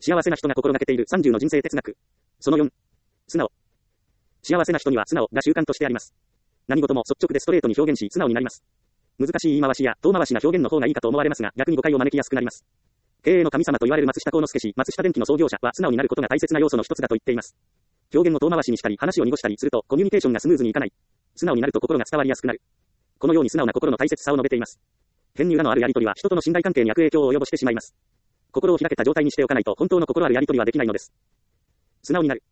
幸せな人が心がけている30の人生哲学。その4。素直。幸せな人には素直が習慣としてあります。何事も率直でストレートに表現し素直になります。難しい言い回しや遠回しな表現の方がいいかと思われますが、逆に誤解を招きやすくなります。経営の神様と言われる松下幸之助氏、松下電器の創業者は素直になることが大切な要素の一つだと言っています。表現を遠回しにしたり話を濁したりするとコミュニケーションがスムーズにいかない。素直になると心が伝わりやすくなる。このように素直な心の大切さを述べています。変に裏のあるやり取りは人との信頼関係に悪影響を及ぼしてしまいます。心を開けた状態にしておかないと本当の心あるやり取りはできないのです。素直になる。